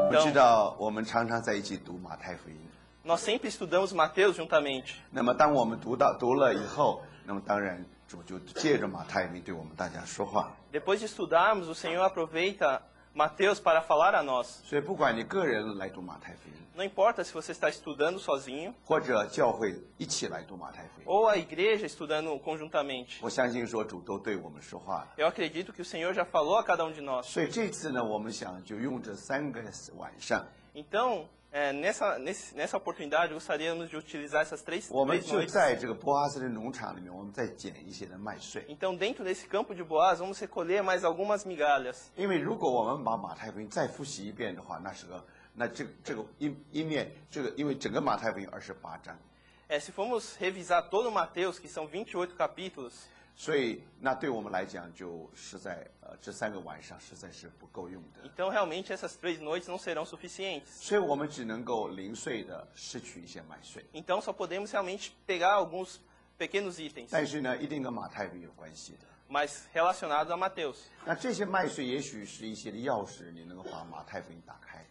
我们知道，我们常常在一起读马太福音。 Nós sempre estudamos Mateus juntamente. 那么，当我们读了以后，那么当然主就借着马太福音对我们大家说话。 Depois de estudarmos, o Senhor aproveita Mateus para falar a nós. 所以，不管你个人来读马太福音， Não importa se você está estudando sozinho 或者教会一起来读马太福音， ou a igreja estudando conjuntamente. 我相信说主都对我们说话了。 Eu acredito que o Senhor já falou a cada um de nós. 所以这次呢，我们想就用这3个晚上， Então, nessa oportunidade, gostaríamos de utilizar essas três 我们就 noites. 在这个波阿斯的农场里面，我们再捡一些的麦穗。 Então, dentro desse campo de Boaz, vamos recolher mais algumas migalhas. 因为如果我们把马太福音再复习一遍的话，那这个一面因为整个马太福音28章， Se formos revisar todo Mateus, que são 28 capítulos, 所以那对我们来讲就实在这3个晚上实在是不够用的， então realmente essas 3 noites não serão suficientes. 所以我们只能够零碎的拾取一些麦穗， Então só podemos realmente pegar alguns pequenos itens, 但是呢，一定跟马太福音有关系的。 mas relacionados a Mateus. 那这些麦穗也许是一些的钥匙，你能够把马太福音打开。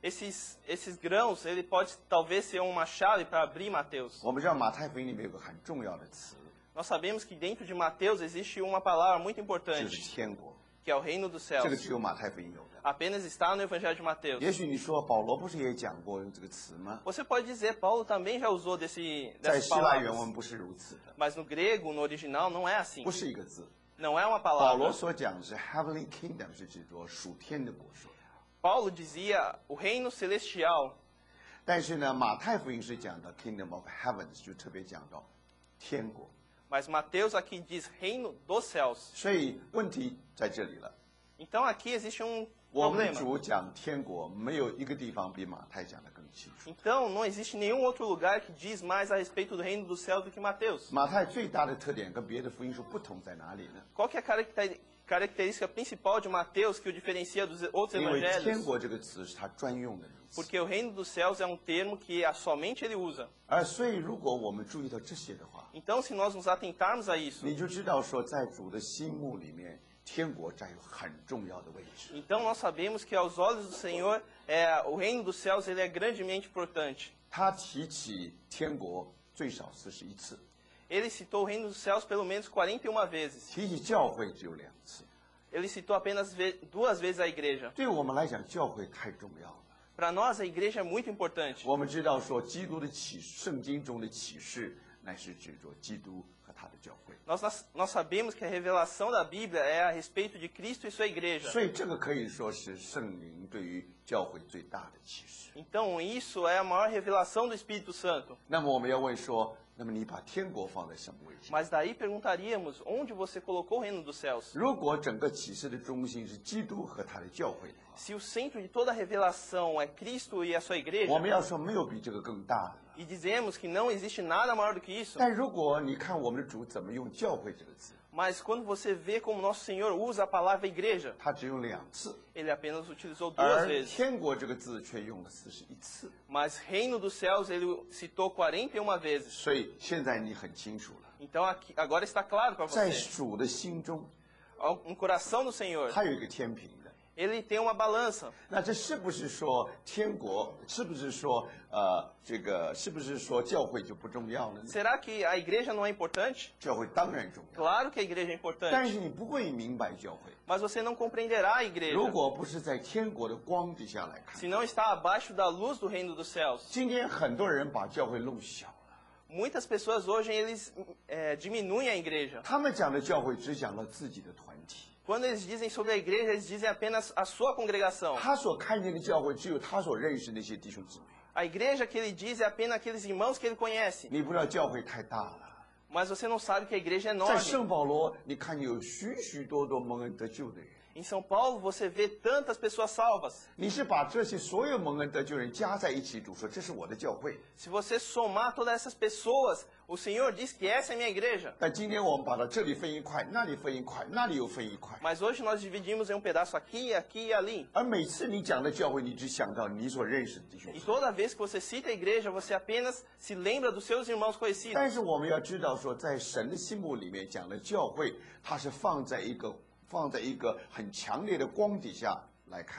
Esses grãos, ele pode talvez ser uma chave para abrir Mateus. 我们知道马太福音里面有个很重要的词， Nós sabemos que dentro de Mateus existe uma palavra muito 就是 importante, 天国， que é o reino dos 这个 céus. 只有马太福音有的。 Apenas está no Evangelho de Mateus. 也许你说保罗不是也讲过用这个词吗？ Você pode dizer, Paulo também já usou 在 dessas 希腊原 palavras. 文不是如此的， Mas no grego, no original, não é assim. 不是一个字。 Não é uma 保罗 palavra. 所讲的是 heavenly kingdom， 是指着属天的国属。 Paulo dizia o reino celestial. 但是呢，马太福音是讲的 kingdom of heavens， 就特别讲到天国。 Mas Mateus aqui diz reino dos céus. 所以问题在这里了。 Então aqui existe um 我们的 problema. 主讲天国，没有一个地方比马太讲的更清楚。 Então não existe nenhum outro lugar que diz mais a respeito do reino dos céus do que Mateus. 马太最大的特点跟别的福音书不同在哪里呢？ Qual que é a característica principal de Mateus que o diferencia dos outros 因为天 evangelhos? 国这个词是他专用的名词。 Porque o reino dos céus é um termo que somente ele usa. 所以如果我们注意到这些的话， Então, se nós nos atentarmos a isso, 你就知道说，在主的心目里面，天国占有很重要的位置。 então nós sabemos que aos olhos do Senhor, o reino dos céus ele é grandemente importante. 他提起天国最少41次， Ele citou o reino dos céus pelo menos 41 vezes. 提起教会只有2次。 Ele citou apenas 2 vezes a igreja. 对我们来讲，教会太重要了。 Para nós, a igreja é muito importante. 我们知道说，基督的圣经中的启示，乃是指着基督和他的教会。 Nós sabemos que a revelação da Bíblia é a respeito de Cristo e sua igreja. 所以这个可以说是圣灵对于教会最大的启示。 Então, isso é a maior revelação do Espírito Santo. 那么我们要问说，那么你把天国放在什么位置？ Mas daí perguntaríamos, onde você colocou o reino dos céus? 如果整个启示的中心是基督和他的教会的话， Se o centro de toda a revelação é Cristo e a sua igreja, 我们要说没有比这个更大的了。 e dizemos que não existe nada maior do que isso, 但如果你看我们的主怎么用教会这个字， mas quando você vê como nosso Senhor usa a palavra igreja, 他只用2次， ele apenas utilizou 2 而 vezes. 天国这个字却用了41次。 Mas reino dos céus ele citou 41 vezes. 所以现在你很清楚了， Então agora está claro para 在 você. 主的心中， No coração do Senhor, 他有一个天平的。 ele tem uma balança. 那这是不是说天国？是不是说是不是说教会就不重要了呢？ Será que a igreja não é importante? 教会当然重要， Claro que a igreja é 但 importante, 是你不会明白教会， mas você não compreenderá a 如 igreja 果不是在天国的光底下来看。 se não está abaixo da luz do reino dos céus. 今天很多人把教会弄小了， Muitas pessoas hoje eles diminuem a igreja. 他们讲的教会只讲了自己的团体， Quando eles dizem sobre a igreja, eles dizem apenas a sua congregação. 他所看见的教会只有他所认识的那些弟兄姊妹。 A igreja que ele diz é apenas aqueles irmãos que ele conhece. 你不知道教会太大了， Mas você não sabe que a igreja é 在 enorme. 圣保罗，你看有许许多多蒙恩得救的人。 Em São Paulo, você vê tantas pessoas salvas. 你是把这些所有蒙恩得救人加在一起，主说这是我的教会。 Se você somar todas essas pessoas, o Senhor diz que essa é minha igreja. 但今天我们把它这里分一块，那里分一块，那里又分一块。 Mas hoje nós dividimos em um pedaço aqui, aqui e ali. 而每次你讲的教会，你只想到你所认识的弟兄 E。toda vez que você cita a igreja, você apenas se lembra dos seus irmãos conhecidos. 但是我们要知道说，在神的心目里面讲的教会，它是放在一个很强烈的光底下来看的。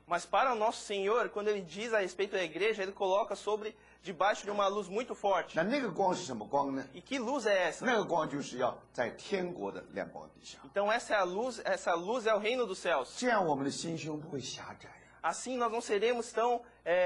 Mas para o nosso Senhor, quando Ele diz a respeito da igreja, Ele coloca debaixo de uma luz muito forte. 那个光是什么光呢？ E que luz é essa? 那个光就是要在天国的亮光底下， Então essa luz é o reino dos céus. 这样我们的心胸不会狭窄， Assim nós não seremos tão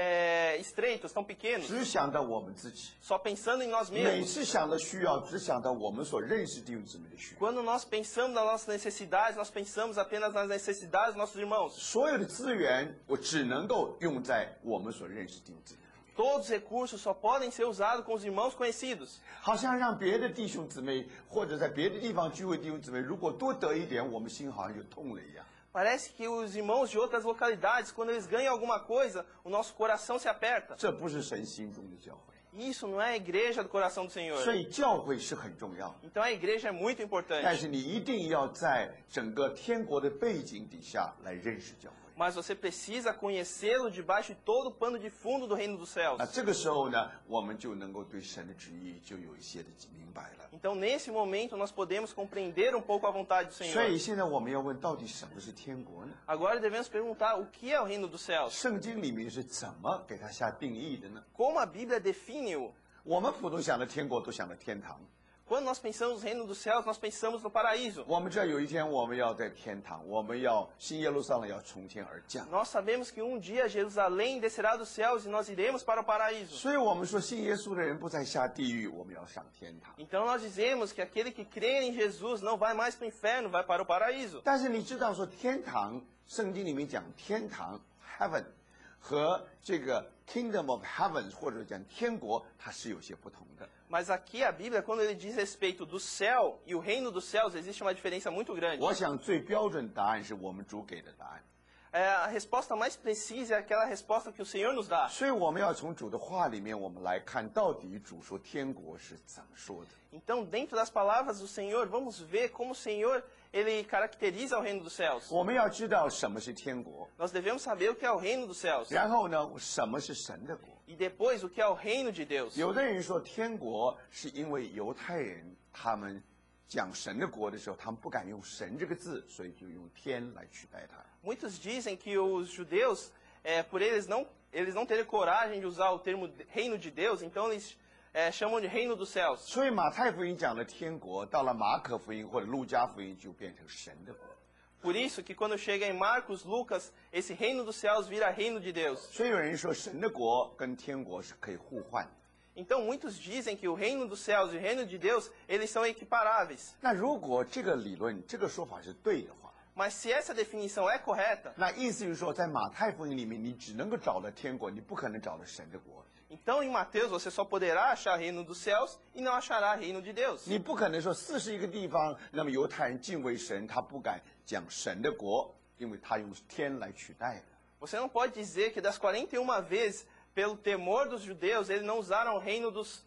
estreitos, tão pequenos, 只想到我们自己。 só pensando em nós 每 mesmos. 次想到需要，只想到我们所认识弟兄姊妹的需要。 Quando nós pensamos nas nossas necessidades, nós pensamos apenas nas necessidades dos nossos irmãos. 所有的资源，我只能够用在我们所认识弟兄姊妹。 Todos os recursos só podem ser usados com os irmãos conhecidos. 好像让别的弟兄姊妹或者在别的地方聚会弟兄姊妹，如果多得一点，我们心好像就痛了一样。 Parece que os irmãos de outras localidades, quando eles ganham alguma coisa, o nosso coração se aperta. 这不是神心中的教会， Isso não é a igreja do coração do Senhor. 所以教会是很重要。 Então a igreja é muito 但 importante. 是你一定要在整个天国的背景底下来认识教会。 Mas você precisa conhecê-lo debaixo de todo o pano de fundo do reino dos céus. 那这个时候呢，我们就能够对神的旨意就有一些的明白了。 Então nesse momento nós podemos compreender um pouco a vontade do 所 Senhor. 以现在我们要问，到底什么是天国呢？ Agora devemos perguntar o que é o reino dos céus. 圣经里面是怎么给它下定义的呢？ Como a Bíblia define-o? 我们普通想的天国都想到天堂。 Quando nós pensamos no reino dos céus, nós pensamos no paraíso. 我们知道有一天我们要在天堂，我们要新耶路撒冷要从天而降。 Nós sabemos que um dia Jerusalém descerá dos céus e nós iremos para o paraíso. 所以我们说信耶稣的人不再下地狱，我们要上天堂。 Então nós dizemos que aquele que crê em Jesus não vai mais para o inferno, vai para o paraíso. 但是你知道说天堂，圣经里面讲天堂 （heaven） 和这个 kingdom of heaven 或者讲天国，它是有些不同的。 Mas aqui a Bíblia, quando ele diz respeito do céu e o reino dos céus, existe uma diferença muito grande. 我想最标准答案是我们主给的答案。 A resposta mais precisa é aquela resposta que o Senhor nos dá. 所以我们要从主的话里面，我们来看到底主说天国是怎么说的。 Então, dentro das palavras do Senhor, vamos ver como o Senhor ele caracteriza o reino dos céus. 我们要知道什么是天国， Nós devemos saber o que é o reino dos céus 然后呢，什么是神的国。 e depois o que é o reino de Deus. 有的人说天国是因为犹太人他们讲神的国的时候，他们不敢用神这个字，所以就用天来取代它。 Muitos dizem que os judeus, por eles não terem coragem de usar o termo reino de Deus, então eles chamam de reino dos céus. 所以马太福音讲的天国，到了马可福音或者路加福音就变成神的国。 Por isso que quando chega em Marcos, Lucas, esse reino dos céus vira reino de Deus. 所以有人说神的国跟天国是可以互换的。 Então muitos dizem que o reino dos céus e o reino de Deus, eles são equiparáveis. 那如果这个理论、这个说法是对的话， Mas se essa definição é correta, 那意思就是说，在马太福音里面，你只能够找到天国，你不可能找到神的国。 então em Mateus você só poderá achar reino dos céus e não achará reino de Deus. 你不可能说41个地方，那么犹太人敬畏神，他不敢讲神的国，因为他用天来取代的。 Você não pode dizer que das 41 vezes, pelo temor dos judeus, eles não usaram o reino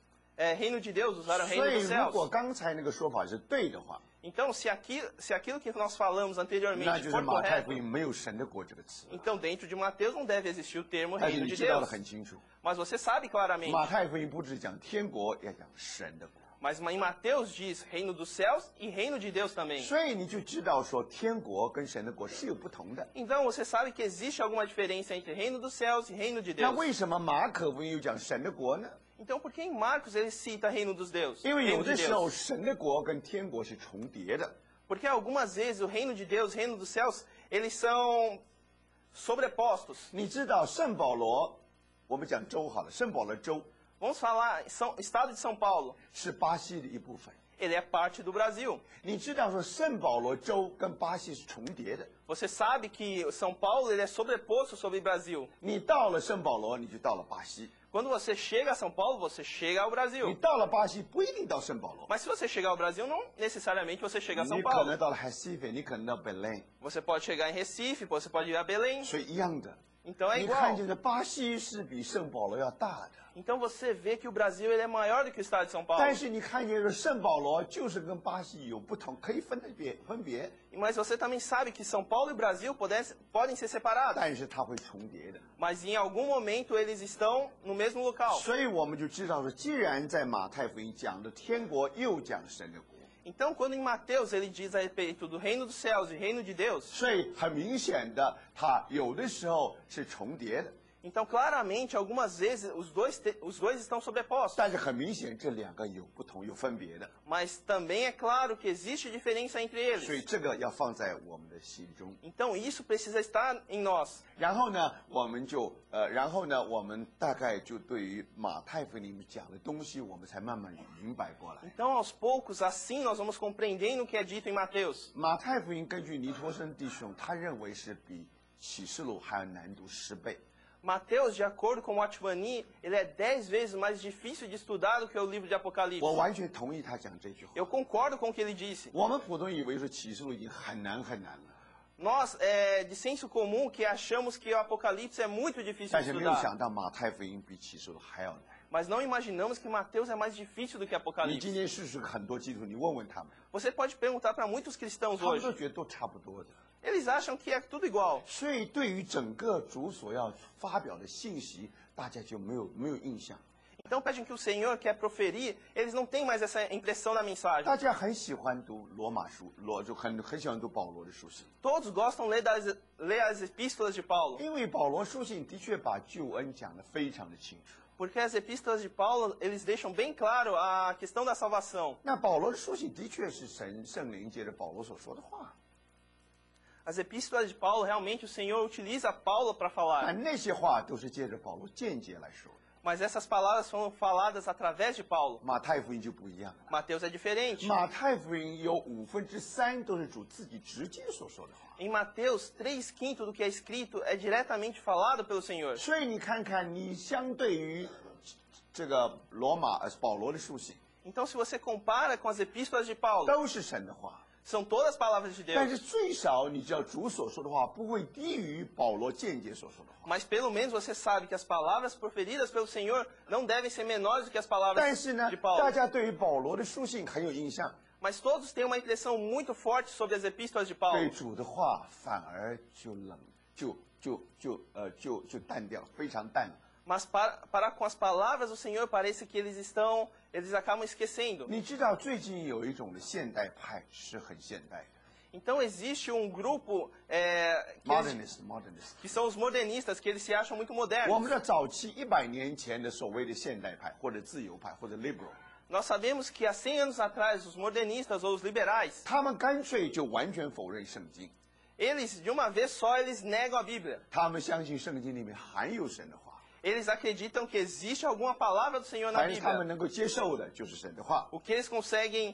de Deus, usaram o 所 reino 以 dos 如果 céus. 刚才那个说法是对的话， Então, se aquilo que nós falamos 那 anteriormente 就是 for 马太福 correto, 音没有神的国这个词。 então dentro de Mateus não deve existir o termo 但是 reino 你 de 知道的 Deus. 很清楚， Mas você sabe claramente. 马太福音不只讲天国，也讲神的国。 Mas em Mateus diz reino dos céus e reino de Deus também. 所以你就知道说天国跟神的国是有不同的。 Então você sabe que existe alguma diferença entre reino dos céus e reino de 那 Deus. 为什么马可福音又讲神的国呢？ Então por que em Marcos ele cita reino dos Deus? 因为有 Reino 的 de 时候 Deus. 神的国跟天国是重叠的。 Porque algumas vezes o reino de Deus, reino dos céus, eles são sobrepostos. 你知道圣保罗，我们讲州好了，圣保罗州 Vamos falar, estado de São Paulo, 是巴西的一部分。 ele é parte do Brasil. 你知道说圣保罗州跟巴西是重叠的。 Você sabe que São Paulo ele é sobreposto sobre o Brasil. 你到了圣保罗，你就到了巴西； Quando você chega a São Paulo, você chega ao 你 Brasil. 到了巴西不一定到圣保罗， Mas se você chegar ao Brasil, não necessariamente você chega a 你 São 可 Paulo. 能到了 Recife，你可能到 Belém， Você pode chegar em Recife, você pode ir a Belém. 所以一样的。 Então é 你看 igual. 见的巴西是比圣保罗要大的， Então você vê que o Brasil ele é maior do que o estado de São Paulo. 但是你看见说圣保罗就是跟巴西有不同，可以分别， Mas você também sabe que São Paulo e o Brasil podem ser separados. 但是它会重叠的。 Mas em algum momento eles estão no mesmo local. 所以我们就知道说，既然在马太福音讲的天国又讲神的国， Então, quando em Mateus ele diz a respeito do reino dos céus e reino de Deus, 所以很明显的，它有的时候是重叠的， então claramente algumas vezes os dois estão sobrepostos. 但是很明显这两个有不同、有分别的， Mas também é claro que existe diferença entre 所以 eles. 这个要放在我们的心中。 Então isso precisa estar em nós. 然后呢，我们大概就对于马太福音里面讲的东西，我们才慢慢明白过来。 Então, aos poucos, assim nós vamos compreendendo o que é dito em Mateus. 马太福音根据尼托生弟兄，他认为是比启示录还要难读10倍。 Mateus, de acordo com o Watchmani, ele é 10 vezes mais difícil de estudar do que o livro de Apocalipse. 我完全同意他讲这句话。 Eu concordo com o que ele disse. 我们普通以为说启示录已经很难很难了， Nós, de senso comum, que achamos que o Apocalipse é muito difícil 但 de 是没有 estudar. 想到马太福音比启示录还要难。 Mas não imaginamos que Mateus é mais difícil do que 你今 Apocalipse. 天试试很多基督徒，你问问他们， Você pode perguntar para muitos cristãos 他们 hoje. 都觉得都差不多的。 Eles acham que é tudo igual. 所以对于整个主所要发表的信息，大家就没有印象。 Então pedem que o Senhor quer proferir, eles não têm mais essa impressão na mensagem. 大家很喜欢读罗马书，就很喜欢读保罗的书信， Todos gostam de ler as epístolas de Paulo, 因为保罗书信的确把救恩讲得非常的清楚。 porque as epístolas de Paulo, eles deixam bem claro a questão da salvação. 那保罗的书信的确是圣灵借着保罗所说的话， As epístolas de Paulo, realmente o Senhor utiliza Paulo para falar, 但那些话都是借着保罗间接来说的。 mas essas palavras foram faladas através de Paulo. 马太福音就不一样了， Mateus é diferente. 马太福音有3/5都是主自己直接所说的话。 Em Mateus, 3/5 do que é escrito é diretamente falado pelo Senhor. 所以你看看，你相对于这个保罗的书信， Então, se você compara com as epístolas de Paulo, 都是神的话， são todas palavras de 但是 Deus. 最少你知道主所说的话不会低于保罗间接所说的话。 Mas pelo menos você sabe que as palavras proferidas pelo Senhor não devem ser menores do que as 但 palavras 是呢 de， 大 Paulo. 家对于保罗的书信很有印象， Mas todos têm uma impressão muito forte sobre as epístolas de 对 Paulo. 主的话反而就冷，就淡掉，非常淡。 Mas para com as palavras do Senhor parece que eles acabam esquecendo. 你知道最近有一种的现代派是很现代的 Então existe um grupo ，modernist。 que são os modernistas, que eles se acham muito 我 modernos. 们知道早期100年前的所谓的现代派或者自由派或者 liberal， Nós sabemos que há 100 anos atrás, os modernistas ou os liberais, 他们干脆就完全否认圣经， eles de uma vez só eles negam a Bíblia. 他们相信圣经里面含有神的话， Eles acreditam que existe alguma palavra do Senhor na 凡是他们 Bíblia. 能够接受的就是神的话， O que eles conseguem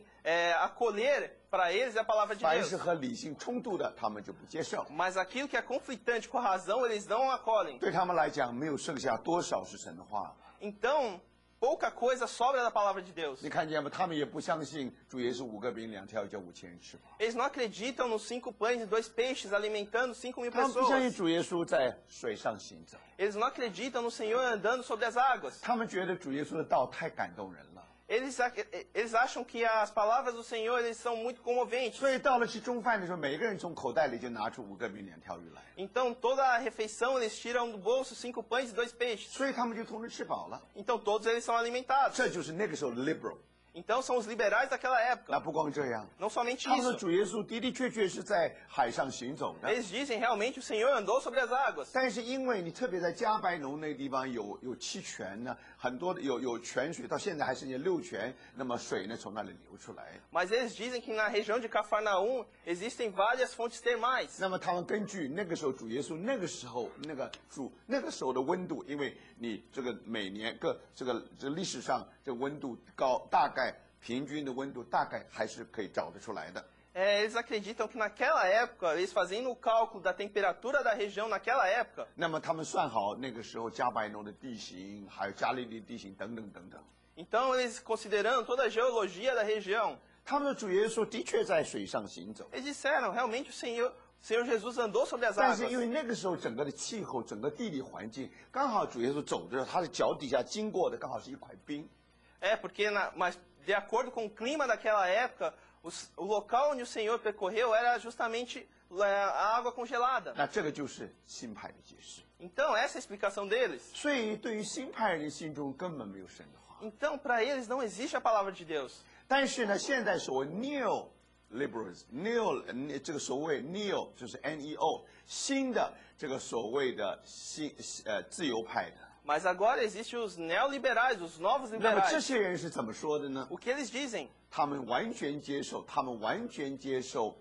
acolher para eles é a palavra de 凡 Deus. 是和理性冲突的，他们就不接受。 Mas aquilo que é conflitante com a razão, eles não acolhem. 对他们来讲，没有剩下多少是神的话。 Então, pouca coisa sobra da palavra de Deus. 你看见吗？他们也不相信主耶稣5个饼2条鱼叫5000人吃饱， Eles não acreditam nos 5 pães e 2 peixes alimentando 5.000 他们不相信 pessoas. 主耶稣在水上行走， Eles não acreditam no Senhor andando sobre as águas. 他们觉得主耶稣的道太感动人了。 Eles acham que as palavras do Senhor eles são muito comoventes. 所以到了吃中饭的时候，每个人从口袋里就拿出5个饼2条鱼来， Então, toda a refeição eles tiram do bolso 5 pães e 2 peixes. 所以他们就同时吃饱了。 Então, todos eles são alimentados. 这就是那个时候 liberal。 Então, são os liberais daquela 那 época. 不光这样， Não somente 他们说 isso. 主耶稣的确是在海上行走的， Eles dizem realmente o Senhor andou sobre as águas. 但是因为你特别在加白农那个地方有7泉呢，很多的有泉水，到现在还剩下6泉，那么水呢从那里流出来。 Mas eles dizem que na região de Cafarnaum existem várias fontes termais. 那么他们根据那个时候主耶稣那个时候的温度，因为你这个每年这个历史上这温度高，大概平均的温度大概还是可以找得出来的。 Eles acreditam que naquela época, eles fazendo o cálculo da temperatura da região naquela época, 那么他们算好那个时候加白农的地形，还有加利利地形等等等等。 então eles considerando toda a geologia da região, 他们的主耶稣的确在水上行走， eles disseram, realmente o Senhor Jesus andou sobre as 但是 águas. 因为那个时候整个的气候、整个地理环境，刚好主耶稣走的时候，他的脚底下经过的刚好是一块冰。 Mas de acordo com o clima daquela época, o local onde o Senhor percorreu era justamente a água congelada. 那这个就是新派的解释。 Então, essa é a explicação deles. 所以对于新派人心中根本没有神的话， Então, para eles não existe a palavra de Deus. 但是呢，现在所谓 neo 这个所谓 neo 就是 neo 新的这个所谓的自由派的。 Mas agora existem os neoliberais, os novos 那么这 liberais. 些人是怎么说的呢？ O que eles dizem? 他们完全接受